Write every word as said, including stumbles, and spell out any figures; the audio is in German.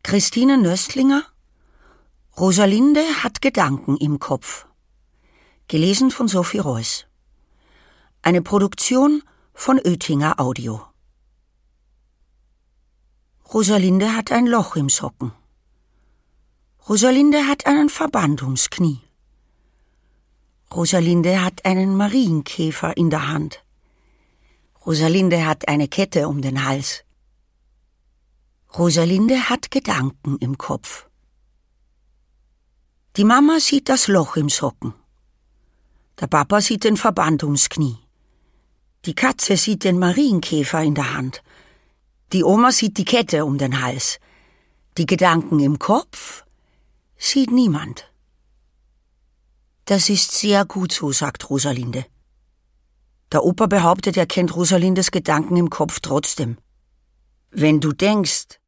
Christine Nöstlinger, Rosalinde hat Gedanken im Kopf. Gelesen von Sophie Reuss. Eine Produktion von Oetinger Audio. Rosalinde hat ein Loch im Socken. Rosalinde hat einen Verband ums Knie. Rosalinde hat einen Marienkäfer in der Hand. Rosalinde hat eine Kette um den Hals. Rosalinde hat Gedanken im Kopf. Die Mama sieht das Loch im Socken. Der Papa sieht den Verband ums Knie. Die Katze sieht den Marienkäfer in der Hand. Die Oma sieht die Kette um den Hals. Die Gedanken im Kopf sieht niemand. Das ist sehr gut so, sagt Rosalinde. Der Opa behauptet, er kennt Rosalindes Gedanken im Kopf trotzdem. Wenn du denkst,